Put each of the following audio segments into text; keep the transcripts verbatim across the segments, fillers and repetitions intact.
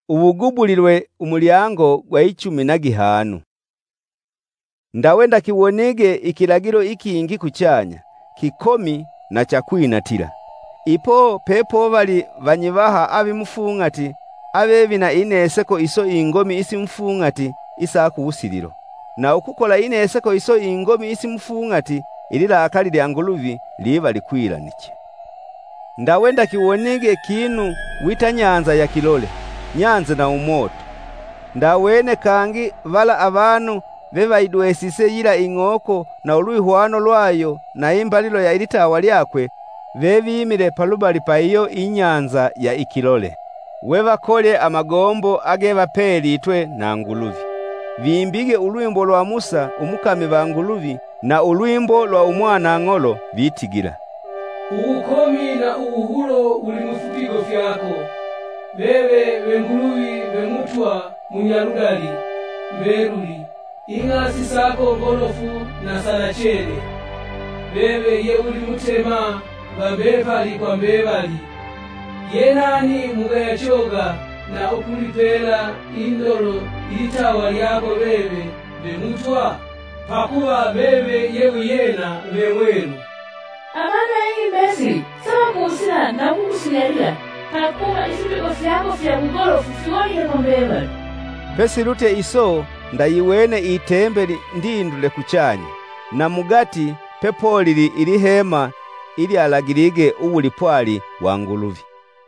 ubugubulilwe umulyango gwa icumi na gihanu. Ndawenda kiwonege ikilagiro ikingi kuchanya, kikomi na chakwinatila. Ipo pepo bali banyibaha abimufungati, abebi na ineseko iso ingomi isi mfungati isa kuusililo. Na ukukola ineseko iso ingomi isi mfungati, ilila akali lya nguluvi liba likwilaniche. Ndawenda kiwonege kinu wita nyanza ya kilole, nyanza na umoto. Ndawene kangi vala abantu bebaidwesise yila ingoko na uluihwano lwayo na imbalilo ya ilitawa lyakwe bebimile palubali pa iyo inyanza ya ikilole. Webakole amagombo ageba pelitwe na nguluvi. Bimbige ulwimbo lwa Musa umukami ba nguluvi na ulwimbo lwa umwana ngolo bitigira. Ukomi na uhulo uli mufipigo fyako. Bebe benguluvi bemutwa munyarudali mberuli. Ingasi sako golofu na sanachele. Bebe ye uli mutema bambevali kwa mbevali. Yenani mugaya choga na ukulipela indolo ilitawa lyako bebe bemutwa. Pakuba bebe yewe yena bemwenu. Amana hii Misri, sawa kuhusina na kukusinyalila. Pakuba isipigo fyako fya mugolofu fiwonye kwa mbevali. Pesi lute iso ndayiwene itembeli ndindule kuchanya. Na mugati pepolili ili hema ili alagirige ubulipwali wa nguluvi.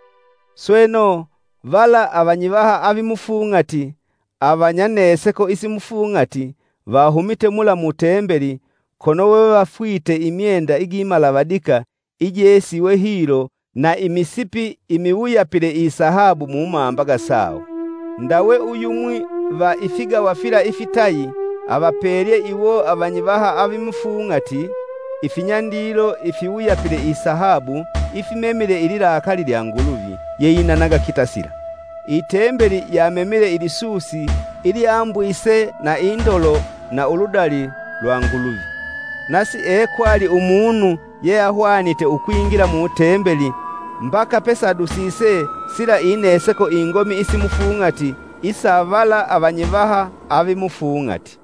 Sweno vala abanyibaha abimufungati, abanyaneseko isi mufungati, bahumite mula mutembeli, kono wewe bafwite imyenda igimalabadika, ijesiwe hilo, na imisipi imiwuyapile isahabu mumambaga sao. Ndawe uyumwi va ifiga wafila ifitayi, abaperye iwo abanyibaha abimufungati, ifinyandilo ifiwuyapile isahabu, ifimemile ilila akali lya nguluvi, yeyinanaga kitasila. Itembeli yamemile ilisusi, ili ambwise na indolo na uludali lwa nguluvi. Nasi ekwali umunu ye ahwanite ukwingira mu tembeli, mbaka pesa dusise sila ineseko ingomi isi mufungati, isavala abanyibaha abimufungati.